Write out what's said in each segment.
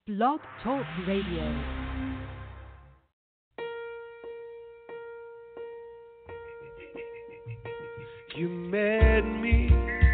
Blog Talk Radio. You met me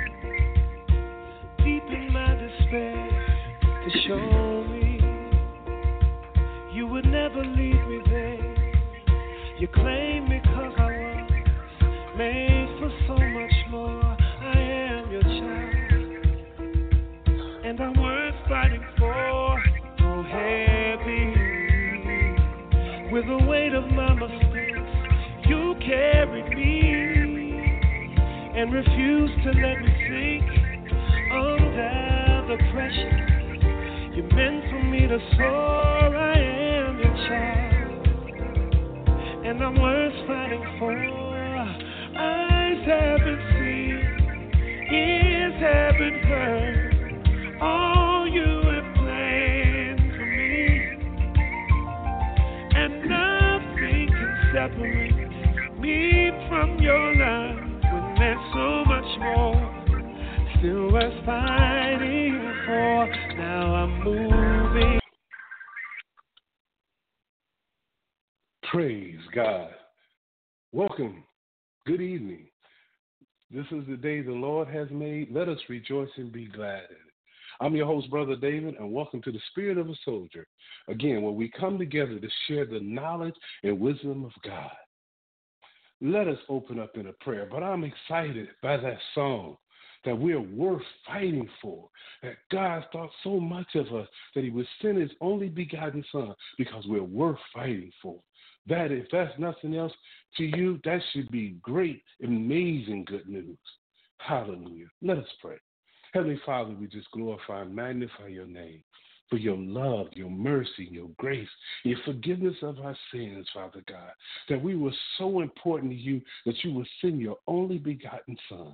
deep in my despair to show me you would never leave me there. You claimed me 'cause I was made for so much more. I am your child, and I'm worth fighting for. So heavy with the weight of my mistakes, you carried me and refuse to let me sink under the pressure. You meant for me to soar. I am your child, and I'm worth fighting for. Eyes haven't seen, ears haven't heard all you have planned for me, and nothing can separate me from your love. There's so much more still worth fighting for. Now I'm moving. Praise God. Welcome. Good evening. This is the day the Lord has made. Let us rejoice and be glad in it. I'm your host, Brother David, and welcome to the Spirit of a Soldier. Again, where we come together to share the knowledge and wisdom of God. Let us open up in a prayer, but I'm excited by that song that we're worth fighting for, that God thought so much of us that he would send his only begotten son because we're worth fighting for. That, if that's nothing else to you, that should be great, amazing good news. Hallelujah. Let us pray. Heavenly Father, we just glorify and magnify your name for your love, your mercy, your grace, your forgiveness of our sins, Father God, that we were so important to you that you would send your only begotten son,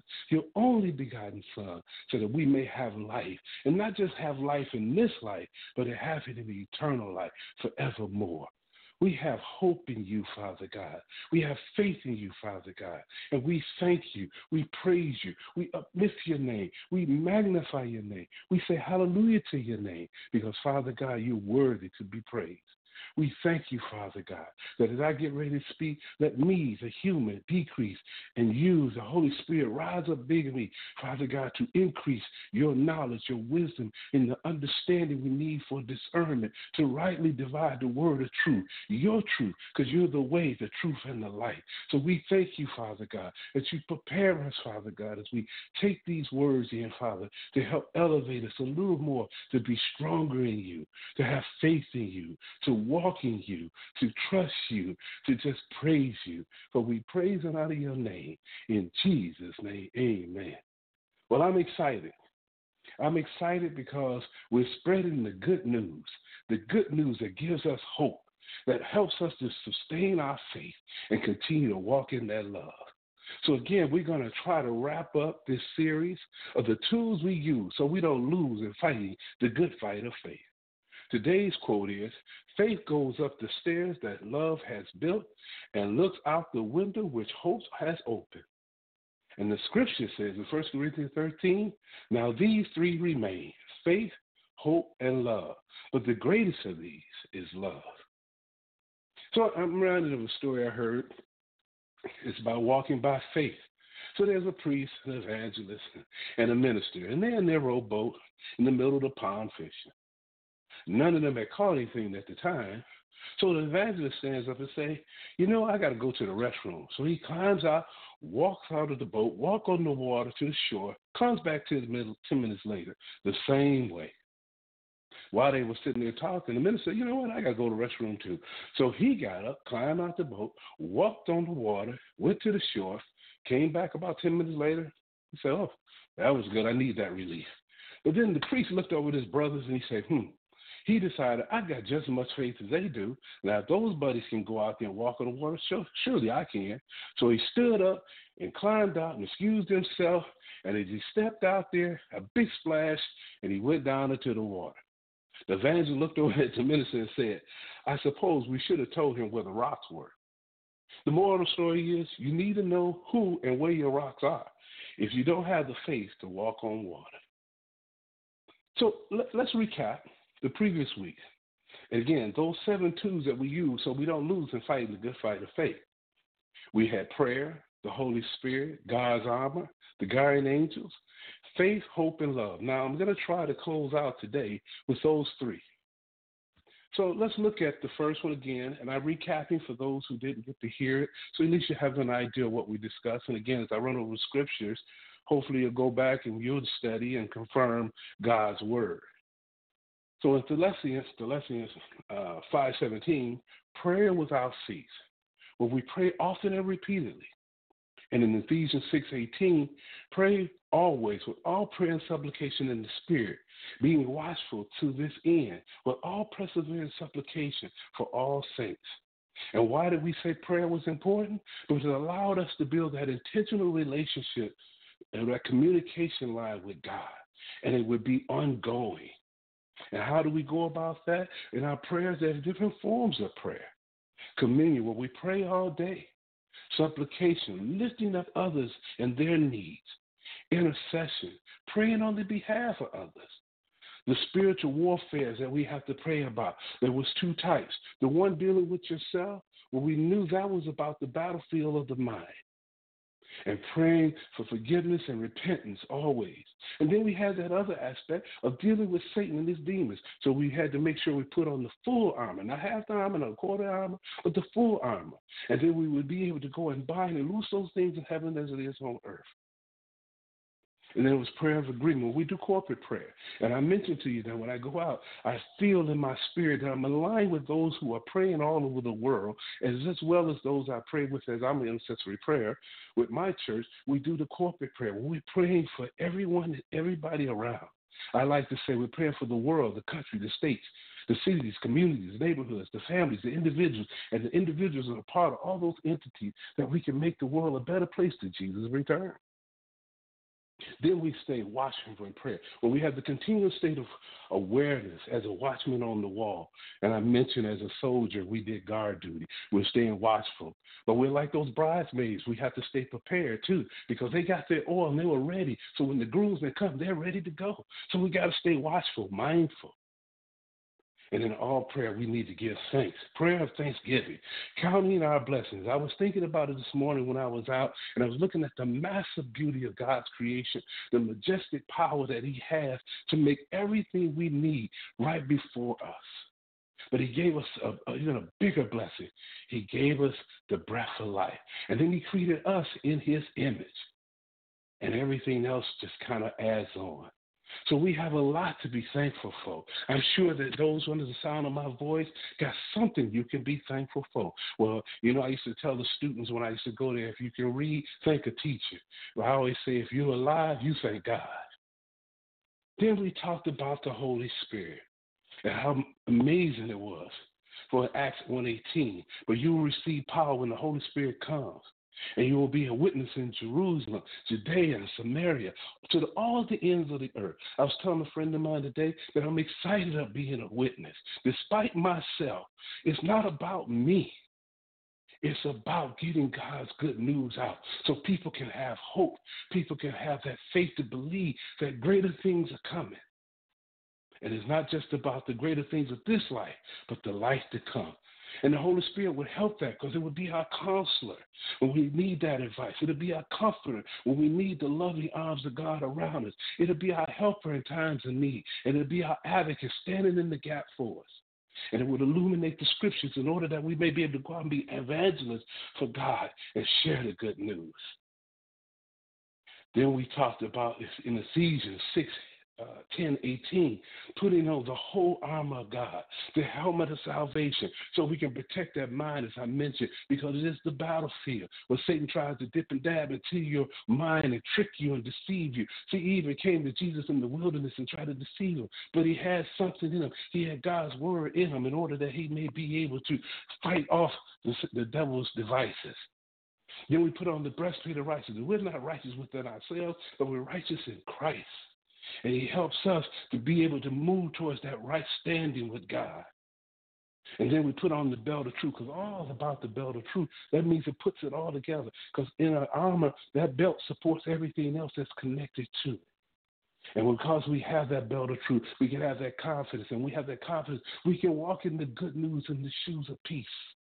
so that we may have life, and not just have life in this life, but to have it in the eternal life forevermore. We have hope in you, Father God. We have faith in you, Father God. And we thank you. We praise you. We uplift your name. We magnify your name. We say hallelujah to your name because, Father God, you're worthy to be praised. We thank you, Father God, that as I get ready to speak, let me, the human, decrease, and you, the Holy Spirit, rise up big in me, Father God, to increase your knowledge, your wisdom, and the understanding we need for discernment, to rightly divide the word of truth, your truth, because you're the way, the truth, and the light. So we thank you, Father God, that you prepare us, Father God, as we take these words in, Father, to help elevate us a little more, to be stronger in you, to have faith in you, to walk in you, to trust you, to just praise you. For we praise and honor your name. In Jesus' name, amen. Well, I'm excited. I'm excited because we're spreading the good news that gives us hope, that helps us to sustain our faith and continue to walk in that love. So again, we're going to try to wrap up this series of the tools we use so we don't lose in fighting the good fight of faith. Today's quote is, faith goes up the stairs that love has built and looks out the window which hope has opened. And the scripture says in 1 Corinthians 13, now these three remain, faith, hope, and love. But the greatest of these is love. So I'm reminded of a story I heard. It's about walking by faith. So there's a priest, an evangelist, and a minister, and they're in their rowboat in the middle of the pond fishing. None of them had caught anything at the time. So the evangelist stands up and says, I got to go to the restroom. So he climbs out, walks out of the boat, walks on the water to the shore, comes back to the middle 10 minutes later, the same way. While they were sitting there talking, the minister said, I got to go to the restroom too. So he got up, climbed out the boat, walked on the water, went to the shore, came back about 10 minutes later. He said, oh, that was good. I need that relief. But then the priest looked over at his brothers and he said, He decided, I got just as much faith as they do. Now, if those buddies can go out there and walk on the water, surely I can. So he stood up and climbed out and excused himself. And as he stepped out there, a big splash, and he went down into the water. The evangelist looked over at the minister and said, I suppose we should have told him where the rocks were. The moral of the story is you need to know who and where your rocks are if you don't have the faith to walk on water. So let's recap. the previous week. And again, those 7 tools that we use so we don't lose in fighting the good fight of faith. We had prayer, the Holy Spirit, God's armor, the guardian angels, faith, hope, and love. Now, I'm going to try to close out today with those 3. So let's look at the first one again, and I'm recapping for those who didn't get to hear it, so at least you have an idea of what we discussed. And again, as I run over scriptures, hopefully you'll go back and you'll study and confirm God's word. So in Thessalonians 5:17, prayer without cease. Well, we pray often and repeatedly. And in Ephesians 6:18, pray always with all prayer and supplication in the Spirit, being watchful to this end, with all perseverance and supplication for all saints. And why did we say prayer was important? Because it allowed us to build that intentional relationship and that communication line with God, and it would be ongoing. And how do we go about that? In our prayers, there's different forms of prayer. Communion, where we pray all day. Supplication, lifting up others and their needs. Intercession, praying on the behalf of others. The spiritual warfare that we have to pray about. There was 2 types. The one dealing with yourself, well, we knew that was about the battlefield of the mind. And praying for forgiveness and repentance always. And then we had that other aspect of dealing with Satan and his demons. So we had to make sure we put on the full armor, not half the armor, not a quarter armor, but the full armor. And then we would be able to go and bind and loose those things in heaven as it is on earth. And then it was prayer of agreement. We do corporate prayer. And I mentioned to you that when I go out, I feel in my spirit that I'm aligned with those who are praying all over the world, as well as those I pray with as I'm an intercessory prayer. With my church, we do the corporate prayer. We're praying for everyone and everybody around. I like to say we're praying for the world, the country, the states, the cities, communities, neighborhoods, the families, the individuals, and the individuals are a part of all those entities that we can make the world a better place to Jesus' return. Then we stay watchful in prayer. Well, we have the continual state of awareness as a watchman on the wall. And I mentioned as a soldier, we did guard duty. We're staying watchful. But we're like those bridesmaids. We have to stay prepared, too, because they got their oil and they were ready. So when the groomsmen come, they're ready to go. So we got to stay watchful, mindful. And in all prayer, we need to give thanks. Prayer of thanksgiving, counting our blessings. I was thinking about it this morning when I was out, and I was looking at the massive beauty of God's creation, the majestic power that he has to make everything we need right before us. But he gave us even a bigger blessing. He gave us the breath of life. And then he created us in his image. And everything else just kind of adds on. So we have a lot to be thankful for. I'm sure that those under the sound of my voice got something you can be thankful for. Well, I used to tell the students when I used to go there, if you can read, thank a teacher. Well, I always say, if you're alive, you thank God. Then we talked about the Holy Spirit and how amazing it was for Acts 1:18. But you will receive power when the Holy Spirit comes. And you will be a witness in Jerusalem, Judea, and Samaria, to all the ends of the earth. I was telling a friend of mine today that I'm excited about being a witness. Despite myself, it's not about me. It's about getting God's good news out so people can have hope. People can have that faith to believe that greater things are coming. And it's not just about the greater things of this life, but the life to come. And the Holy Spirit would help that because it would be our counselor when we need that advice. It would be our comforter when we need the loving arms of God around us. It would be our helper in times of need. And it would be our advocate standing in the gap for us. And it would illuminate the scriptures in order that we may be able to go out and be evangelists for God and share the good news. Then we talked about this in Ephesians 10:18, putting on the whole armor of God, the helmet of salvation, so we can protect that mind, as I mentioned, because it is the battlefield where Satan tries to dip and dab into your mind and trick you and deceive you. See, he even came to Jesus in the wilderness and tried to deceive him, but he had something in him. He had God's word in him in order that he may be able to fight off the devil's devices. Then we put on the breastplate of righteousness. We're not righteous within ourselves, but we're righteous in Christ. And he helps us to be able to move towards that right standing with God. And then we put on the belt of truth, because all about the belt of truth. That means it puts it all together, because in our armor, that belt supports everything else that's connected to it. And because we have that belt of truth, we can have that confidence. And we have that confidence, we can walk in the good news in the shoes of peace.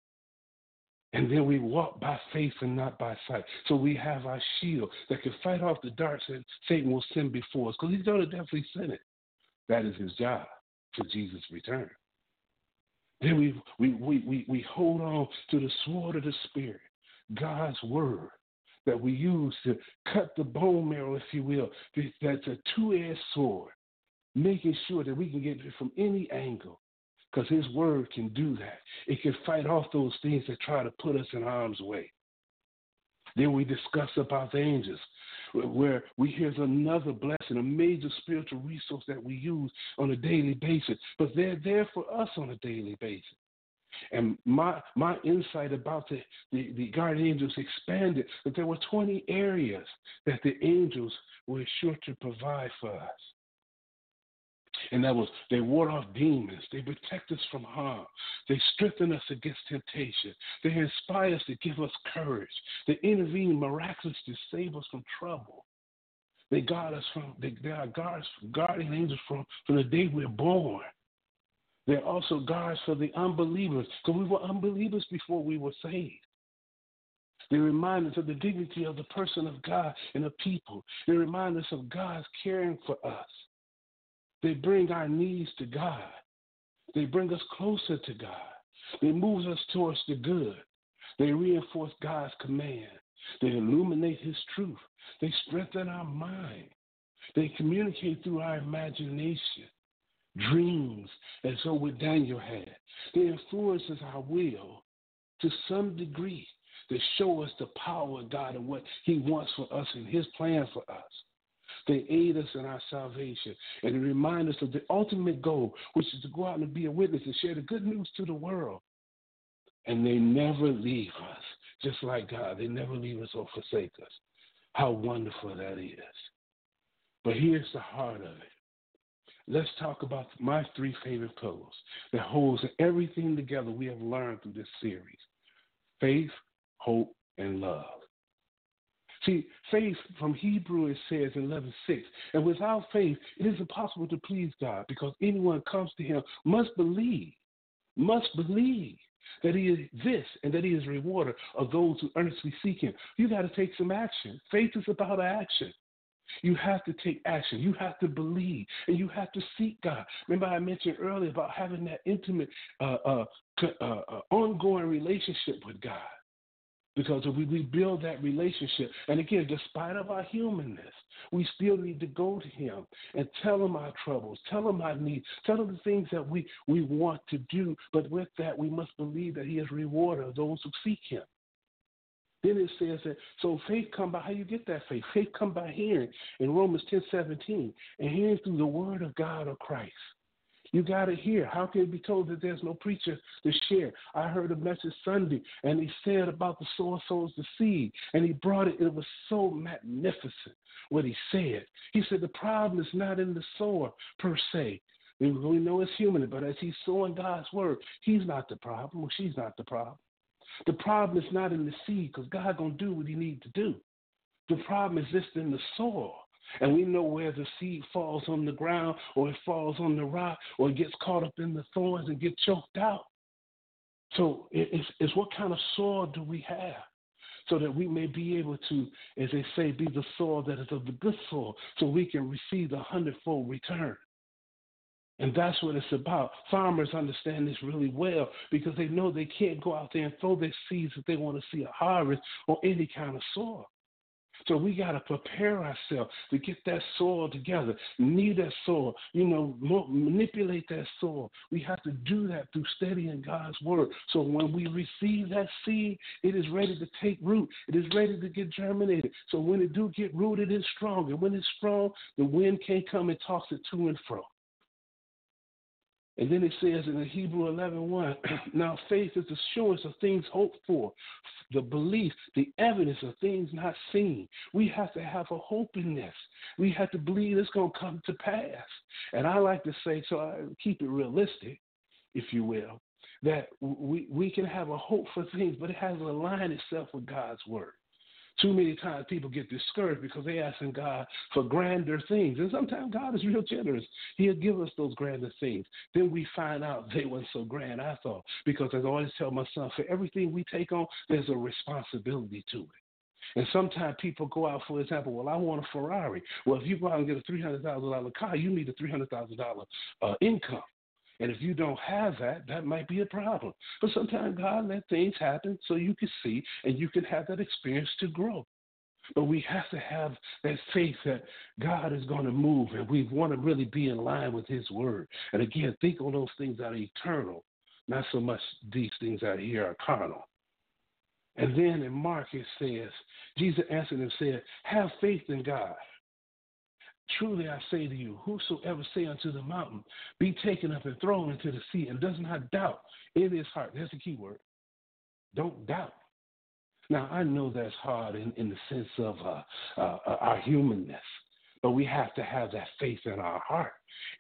And then we walk by faith and not by sight. So we have our shield that can fight off the darts that Satan will send before us, because he's going to definitely send it. That is his job till Jesus' return. Then we hold on to the sword of the Spirit, God's word, that we use to cut the bone marrow, if you will. That's a two-edged sword, making sure that we can get it from any angle, because his word can do that. It can fight off those things that try to put us in harm's way. Then we discuss about the angels, where we hear another blessing, a major spiritual resource that we use on a daily basis. But they're there for us on a daily basis. And my insight about the guardian angels expanded that there were 20 areas that the angels were sure to provide for us. And that was, they ward off demons. They protect us from harm. They strengthen us against temptation. They inspire us to give us courage. They intervene miraculously to save us from trouble. They guard us from, they are guardian angels from the day we're born. They're also guards for the unbelievers, because we were unbelievers before we were saved. They remind us of the dignity of the person of God and the people. They remind us of God's caring for us. They bring our needs to God. They bring us closer to God. They move us towards the good. They reinforce God's command. They illuminate his truth. They strengthen our mind. They communicate through our imagination, dreams, as so with Daniel had. They influence our will to some degree to show us the power of God and what he wants for us and his plan for us. They aid us in our salvation, and they remind us of the ultimate goal, which is to go out and be a witness and share the good news to the world. And they never leave us, just like God. They never leave us or forsake us. How wonderful that is. But here's the heart of it. Let's talk about my three favorite pillars that holds everything together we have learned through this series: faith, hope, and love. See, faith from Hebrew, it says in 11:6, and without faith, it is impossible to please God, because anyone comes to him must believe that he is this and that he is a rewarder of those who earnestly seek him. You got to take some action. Faith is about action. You have to take action. You have to believe, and you have to seek God. Remember I mentioned earlier about having that intimate, ongoing relationship with God. Because if we build that relationship, and again, despite of our humanness, we still need to go to him and tell him our troubles, tell him our needs, tell him the things that we want to do. But with that, we must believe that he is a rewarder of those who seek him. Then it says that, so faith come by, how you get that faith? Faith come by hearing in Romans 10:17, and hearing through the word of God or Christ. You got to hear. How can it be told that there's no preacher to share? I heard a message Sunday, and he said about the sower sows the seed, and he brought it. It was so magnificent what he said. He said the problem is not in the sower per se. We know it's human, but as he's sowing God's word, he's not the problem, or she's not the problem. The problem is not in the seed, because God's going to do what he needs to do. The problem is just in the soil. And we know where the seed falls on the ground, or it falls on the rock, or it gets caught up in the thorns and gets choked out. So it's what kind of soil do we have, so that we may be able to, as they say, be the soil that is of the good soil, so we can receive the 100-fold return. And that's what it's about. Farmers understand this really well, because they know they can't go out there and throw their seeds if they want to see a harvest on any kind of soil. So we got to prepare ourselves to get that soil together, knead that soil, manipulate that soil. We have to do that through studying God's word. So when we receive that seed, it is ready to take root. It is ready to get germinated. So when it do get rooted, it's strong. And when it's strong, the wind can't come and toss it to and fro. And then it says in the Hebrew 11:1, now faith is assurance of things hoped for, the belief, the evidence of things not seen. We have to have a hope in this. We have to believe it's going to come to pass. And I like to say, so I keep it realistic, if you will, that we can have a hope for things, but it has to align itself with God's word. Too many times people get discouraged because they're asking God for grander things. And sometimes God is real generous. He'll give us those grander things. Then we find out they weren't so grand, I thought. Because as I always tell my son, for everything we take on, there's a responsibility to it. And sometimes people go out, for example, well, I want a Ferrari. Well, if you go out and get a $300,000 car, you need a $300,000 income. And if you don't have that, that might be a problem. But sometimes God let things happen so you can see and you can have that experience to grow. But we have to have that faith that God is going to move, and we want to really be in line with his word. And again, think on those things that are eternal, not so much these things out here are carnal. And then in Mark it says, Jesus answered and said, have faith in God. Truly I say to you, whosoever say unto the mountain, be taken up and thrown into the sea, and does not doubt in his heart. That's the key word. Don't doubt. Now, I know that's hard in the sense of our humanness, but we have to have that faith in our heart,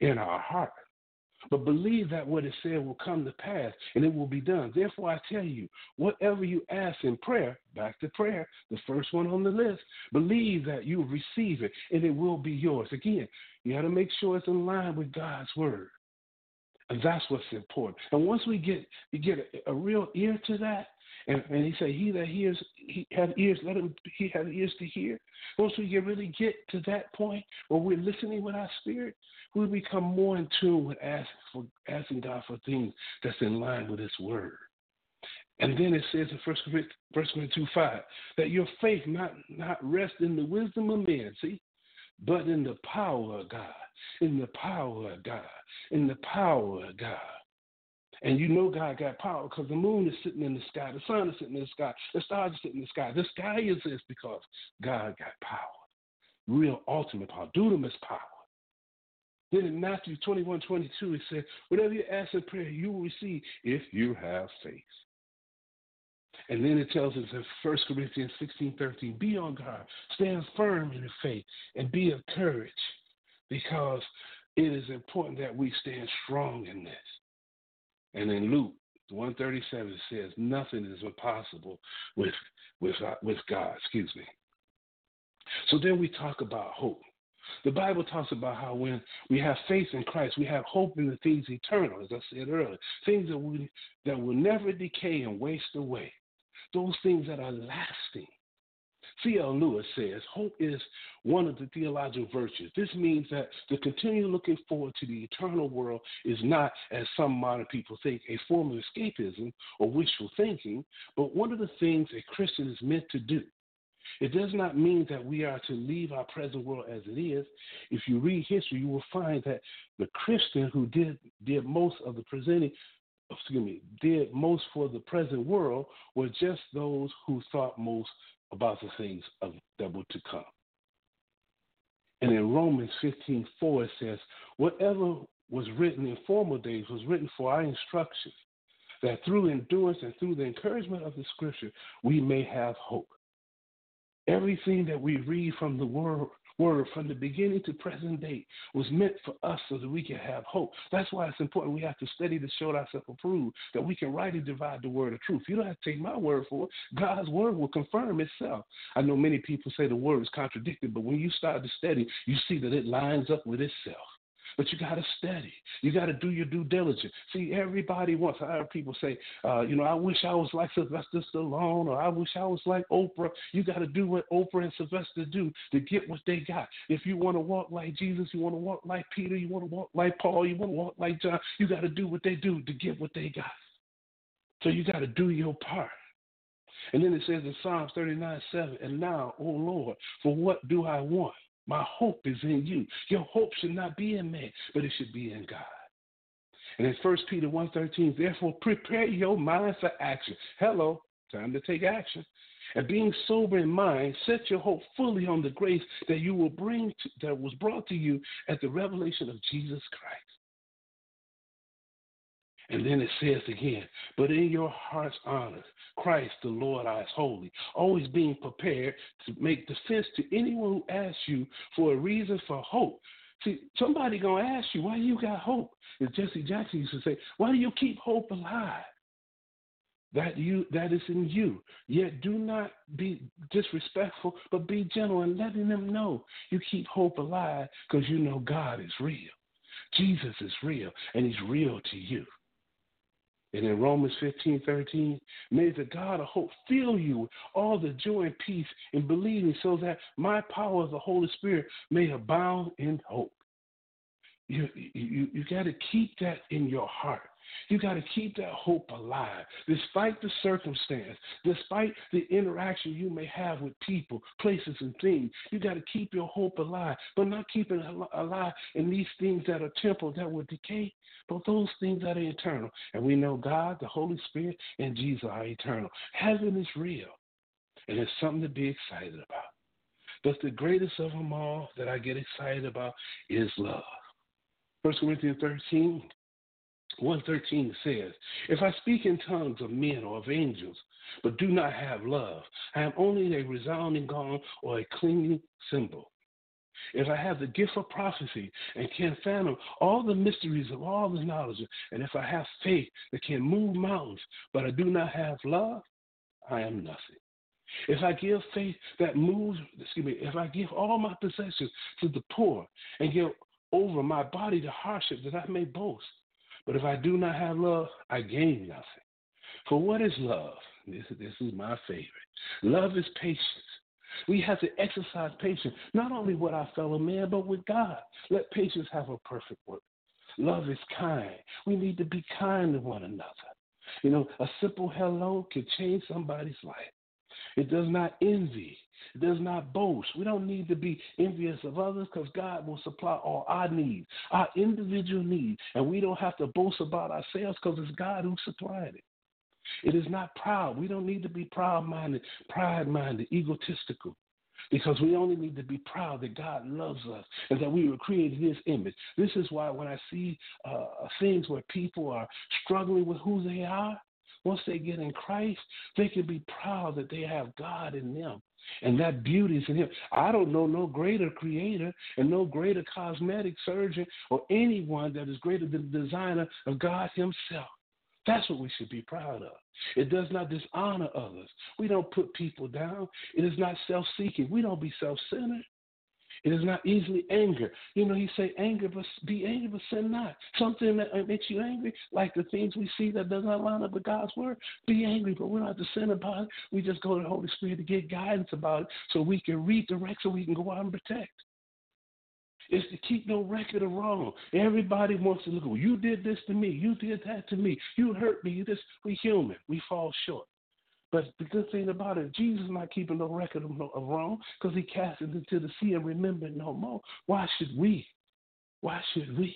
But believe that what it said will come to pass, and it will be done. Therefore, I tell you, whatever you ask in prayer, back to prayer, the first one on the list, believe that you will receive it, and it will be yours. Again, you got to make sure it's in line with God's word. And that's what's important. And once we get a real ear to that, and he said, he that hears, he have ears, he have ears to hear. Once we really get to that point where we're listening with our spirit, we become more in tune with asking God for things that's in line with his word. And then it says in 1 Corinthians 2:5 that your faith not rest in the wisdom of men, but in the power of God, in the power of God, in the power of God. And you know God got power because the moon is sitting in the sky, the sun is sitting in the sky, the stars are sitting in the sky. The sky exists because God got power, real ultimate power, dunamis power. Then in Matthew 21:22, it says, whatever you ask in prayer, you will receive if you have faith. And then it tells us in 1 Corinthians 16:13, be on guard, stand firm in the faith, and be of courage, because it is important that we stand strong in this. And in Luke 1:37, it says, nothing is impossible with God. So then we talk about hope. The Bible talks about how when we have faith in Christ, we have hope in the things eternal, as I said earlier, things that will never decay and waste away, those things that are lasting. C.L. Lewis says, hope is one of the theological virtues. This means that to continue looking forward to the eternal world is not, as some modern people think, a form of escapism or wishful thinking, but one of the things a Christian is meant to do. It does not mean that we are to leave our present world as it is. If you read history, you will find that the Christian who did most for the present world were just those who thought most about the things that were to come. And in Romans 15:4, it says, whatever was written in former days was written for our instruction, that through endurance and through the encouragement of the scripture, we may have hope. Everything that we read from the word from the beginning to present day was meant for us so that we can have hope. That's why it's important we have to study to show ourselves approved, that we can rightly divide the word of truth. You don't have to take my word for it. God's word will confirm itself. I know many people say the word is contradicted, but when you start to study, you see that it lines up with itself. But you got to study. You got to do your due diligence. See, everybody wants. I heard people say, I wish I was like Sylvester Stallone, or I wish I was like Oprah. You got to do what Oprah and Sylvester do to get what they got. If you want to walk like Jesus, you want to walk like Peter, you want to walk like Paul, you want to walk like John, you got to do what they do to get what they got. So you got to do your part. And then it says in Psalms 39:7, and now, O Lord, for what do I want? My hope is in you. Your hope should not be in man, but it should be in God. And in 1 Peter 1:13, therefore prepare your mind for action. Hello, time to take action. And being sober in mind, set your hope fully on the grace that you will bring that was brought to you at the revelation of Jesus Christ. And then it says again, but in your heart's honor, Christ the Lord is holy, always being prepared to make defense to anyone who asks you for a reason for hope. See, somebody going to ask you, why you got hope? As Jesse Jackson used to say, why do you keep hope alive? that is in you. Yet do not be disrespectful, but be gentle and letting them know you keep hope alive because you know God is real. Jesus is real, and he's real to you. And in Romans 15:13, may the God of hope fill you with all the joy and peace in believing so that my power of the Holy Spirit may abound in hope. You got to keep that in your heart. You got to keep that hope alive, despite the circumstance, despite the interaction you may have with people, places, and things. You got to keep your hope alive, but not keep it alive in these things that are temporal, that will decay, but those things that are eternal. And we know God, the Holy Spirit, and Jesus are eternal. Heaven is real, and it's something to be excited about. But the greatest of them all that I get excited about is love. 1 Corinthians 1:13 says, if I speak in tongues of men or of angels, but do not have love, I am only a resounding gong or a clinging cymbal. If I have the gift of prophecy and can fathom all the mysteries of all the knowledge, and if I have faith that can move mountains, but I do not have love, I am nothing. If I give faith that moves, if I give all my possessions to the poor and give over my body to hardship that I may boast, but if I do not have love, I gain nothing. For what is love? This is my favorite. Love is patience. We have to exercise patience, not only with our fellow man, but with God. Let patience have a perfect work. Love is kind. We need to be kind to one another. A simple hello can change somebody's life. It does not envy. It does not boast. We don't need to be envious of others because God will supply all our needs, our individual needs, and we don't have to boast about ourselves because it's God who supplied it. It is not proud. We don't need to be proud-minded, pride-minded, egotistical, because we only need to be proud that God loves us and that we were created in his image. This is why when I see things where people are struggling with who they are, once they get in Christ, they can be proud that they have God in them. And that beauty is in him. I don't know no greater creator and no greater cosmetic surgeon or anyone that is greater than the designer of God himself. That's what we should be proud of. It does not dishonor others. We don't put people down. It is not self-seeking. We don't be self-centered. It is not easily angered. He say anger, but be angry, but sin not. Something that makes you angry, like the things we see that does not line up with God's word, be angry, but we don't have to sin about it. We just go to the Holy Spirit to get guidance about it so we can redirect, so we can go out and protect. It's to keep no record of wrong. Everybody wants to look, well, you did this to me. You did that to me. You hurt me. We human. We fall short. But the good thing about it, Jesus is not keeping no record of wrong because he cast it into the sea and remembered no more. Why should we? Why should we?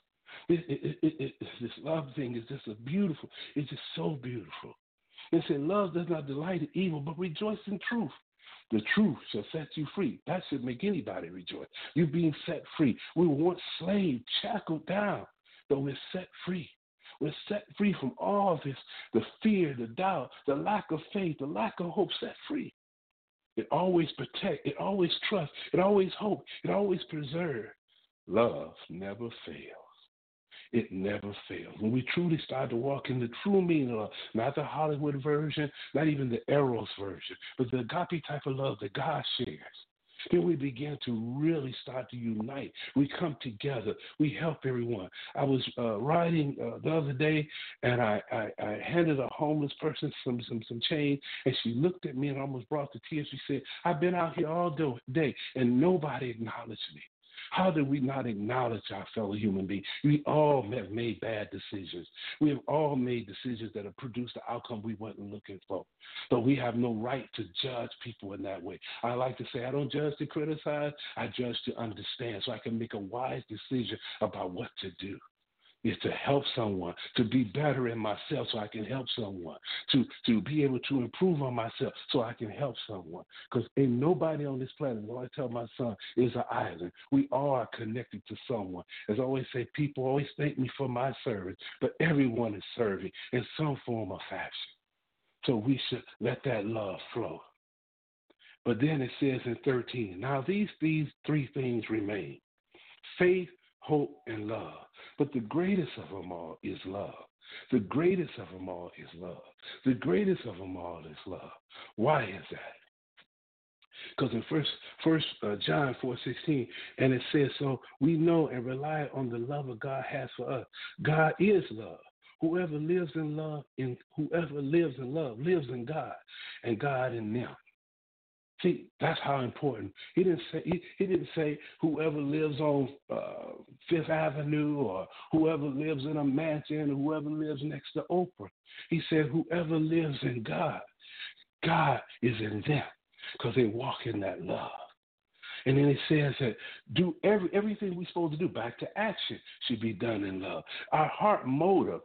This love thing is just it's just so beautiful. It said, love does not delight in evil, but rejoice in truth. The truth shall set you free. That should make anybody rejoice. You're being set free. We were once slaves, shackled down, but we're set free. We're set free from all this, the fear, the doubt, the lack of faith, the lack of hope, set free. It always protect, it always trust, it always hope, it always preserve. Love never fails. It never fails. When we truly start to walk in the true meaning of love, not the Hollywood version, not even the Eros version, but the agape type of love that God shares, then we begin to really start to unite. We come together. We help everyone. I was riding the other day, and I handed a homeless person some change, and she looked at me and almost brought the tears. She said, I've been out here all day, and nobody acknowledged me. How do we not acknowledge our fellow human beings? We all have made bad decisions. We have all made decisions that have produced the outcome we weren't looking for. But we have no right to judge people in that way. I like to say I don't judge to criticize. I judge to understand so I can make a wise decision about what to do. Is to help someone, to be better in myself so I can help someone, to be able to improve on myself so I can help someone. Because ain't nobody on this planet, as I tell my son, is an island. We all are connected to someone. As I always say, people always thank me for my service, but everyone is serving in some form or fashion. So we should let that love flow. But then it says in 13, now these three things remain: faith, hope, and love. But the greatest of them all is love. The greatest of them all is love. The greatest of them all is love. Why is that? Because in first John 4:16, and it says, so we know and rely on the love of God has for us. God is love. Whoever lives in love lives in God, and God in them. See, that's how important. He didn't say whoever lives on Fifth Avenue or whoever lives in a mansion or whoever lives next to Oprah. He said whoever lives in God, God is in them because they walk in that love. And then it says that everything we're supposed to do, back to action, should be done in love. Our heart motive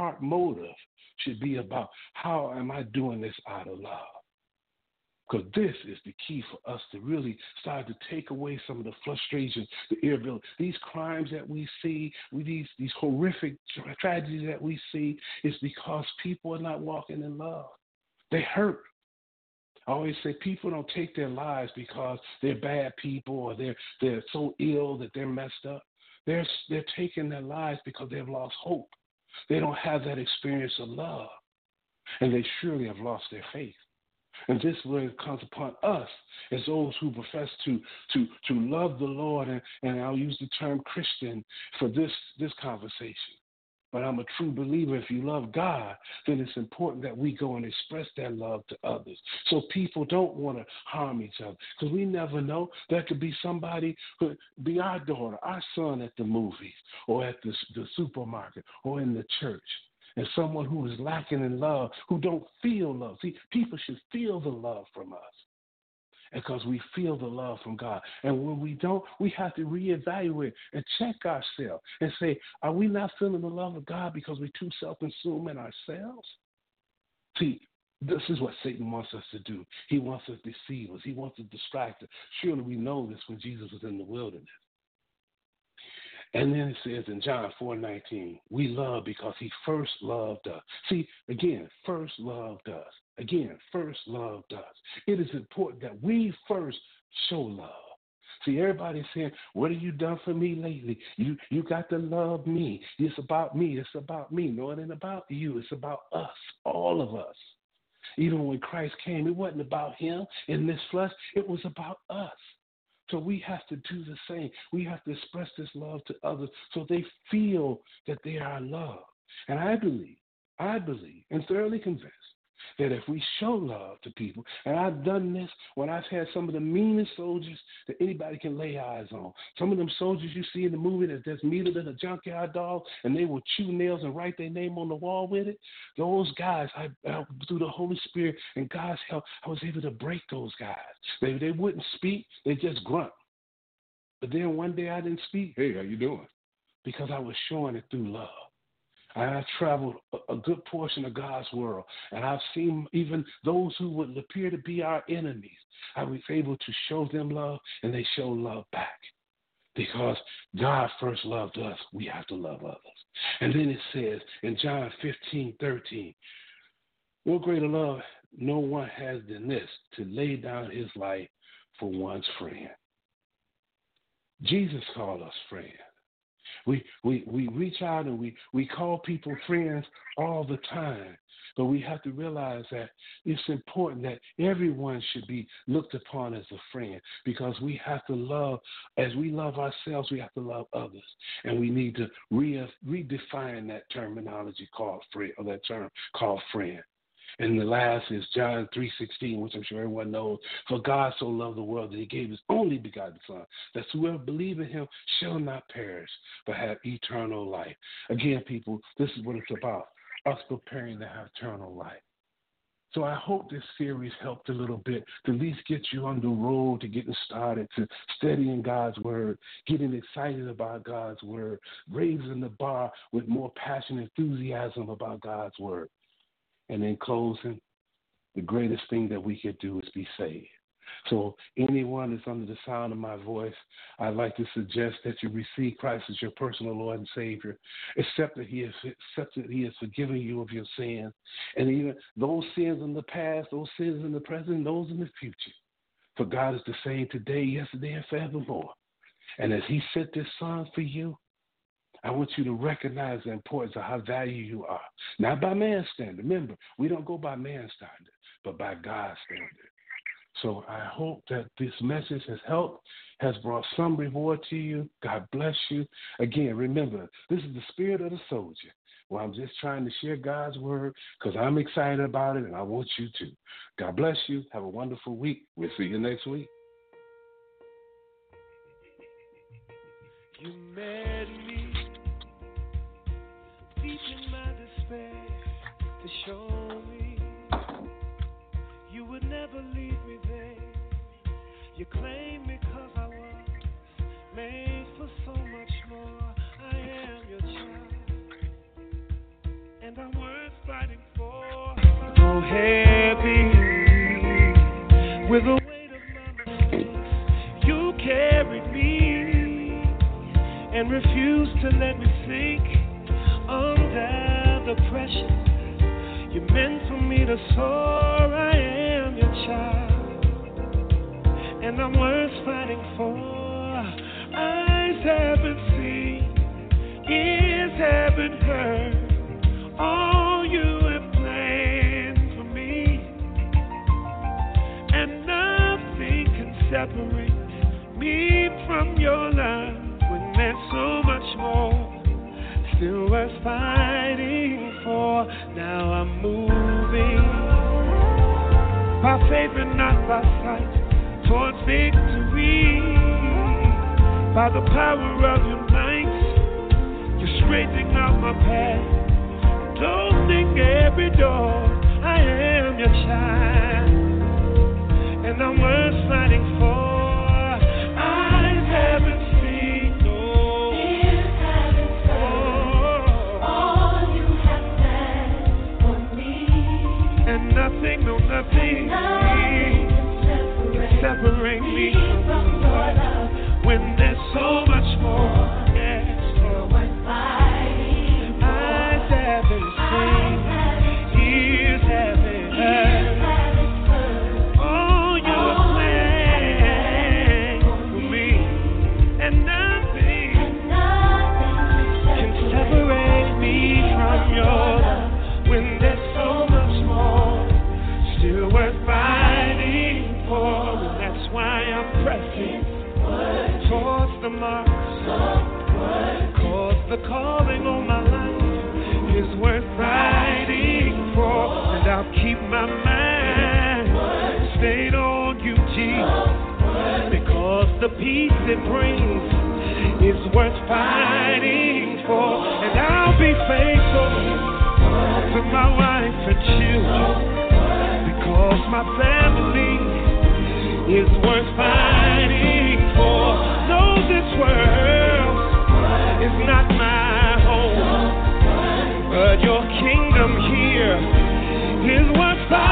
should be about how am I doing this out of love? Because this is the key for us to really start to take away some of the frustrations, the irritability, these crimes that we see, these horrific tragedies that we see, is because people are not walking in love. They hurt. I always say people don't take their lives because they're bad people or they're so ill that they're messed up. They're taking their lives because they've lost hope. They don't have that experience of love, and they surely have lost their faith. And this word comes upon us as those who profess to love the Lord, and I'll use the term Christian for this conversation. But I'm a true believer. If you love God, then it's important that we go and express that love to others. So people don't want to harm each other, because we never know. There could be somebody who be our daughter, our son at the movies or at the supermarket or in the church. And someone who is lacking in love, who don't feel love. See, people should feel the love from us because we feel the love from God. And when we don't, we have to reevaluate and check ourselves and say, are we not feeling the love of God because we're too self-consumed in ourselves? See, this is what Satan wants us to do. He wants us to deceive us. He wants to distract us. Surely we know this when Jesus was in the wilderness. And then it says in John 4:19, we love because he first loved us. See, again, first loved us. Again, first loved us. It is important that we first show love. See, everybody's saying, what have you done for me lately? You got to love me. It's about me. It's about me. No, it ain't about you. It's about us, all of us. Even when Christ came, it wasn't about him in this flesh. It was about us. So we have to do the same. We have to express this love to others so they feel that they are loved. And I believe, and thoroughly convinced that if we show love to people, and I've done this when I've had some of the meanest soldiers that anybody can lay eyes on. Some of them soldiers you see in the movie that's just meaner than a junkyard dog, and they will chew nails and write their name on the wall with it. Those guys, I through the Holy Spirit and God's help, I was able to break those guys. They wouldn't speak, they just grunt. But then one day I didn't speak. Hey, how you doing? Because I was showing it through love. I traveled a good portion of God's world, and I've seen even those who would appear to be our enemies. I was able to show them love, and they show love back. Because God first loved us, we have to love others. And then it says in John 15:13, no greater love no one has than this, to lay down his life for one's friend. Jesus called us friends. We reach out and we call people friends all the time, but we have to realize that it's important that everyone should be looked upon as a friend, because we have to love, as we love ourselves, we have to love others, and we need to redefine that terminology called friend, or that term called friend. And the last is John 3:16, which I'm sure everyone knows. For God so loved the world that he gave his only begotten Son, that whoever believes in him shall not perish, but have eternal life. Again, people, this is what it's about, us preparing to have eternal life. So I hope this series helped a little bit to at least get you on the road to getting started, to studying God's word, getting excited about God's word, raising the bar with more passion and enthusiasm about God's word. And in closing, the greatest thing that we could do is be saved. So anyone that's under the sound of my voice, I'd like to suggest that you receive Christ as your personal Lord and Savior. Accept that He has forgiven you of your sins, and even those sins in the past, those sins in the present, those in the future. For God is the same today, yesterday, and forevermore. And as he set this sun for you, I want you to recognize the importance of how valuable you are. Not by man's standard. Remember, we don't go by man's standard, but by God's standard. So I hope that this message has helped, has brought some reward to you. God bless you. Again, remember, this is the spirit of the soldier. Well, I'm just trying to share God's word because I'm excited about it, and I want you to. God bless you. Have a wonderful week. We'll see you next week. You met me deep in my despair to show me you would never leave me there. You claimed me 'cause I was made for so much more. I am your child, and I'm worth fighting for. So heavy with the weight of my mistakes, you carried me and refused to let me sink under the pressure. You meant for me to soar. I am your child, and I'm worth fighting for. Eyes haven't seen, ears haven't heard all you have planned for me, and nothing can separate me from your love when there's so much more still worth fighting for. Now I'm moving by faith and not by sight towards victory. By the power of your might, you're straightening out my path. Closing every door. I am your child, and I'm worth fighting for. Eyes haven't seen, no ears haven't heard all you have done for me, and nothing, no nothing can separate me from your love. When there's so much more, yes, still worth fighting for. Eyes haven't seen, ears haven't heard all your plans for me, and nothing can separate me from your love. When there's so much more, still worth fighting for. And that's why I'm pressing towards the mark, cause the calling on my life is worth fighting for. And I'll keep my mind stayed on you, Jesus, because the peace it brings is worth fighting for. And I'll be faithful to my wife and children, because my family is worth fighting for. No, this world is not my home, but your kingdom here is worth fighting.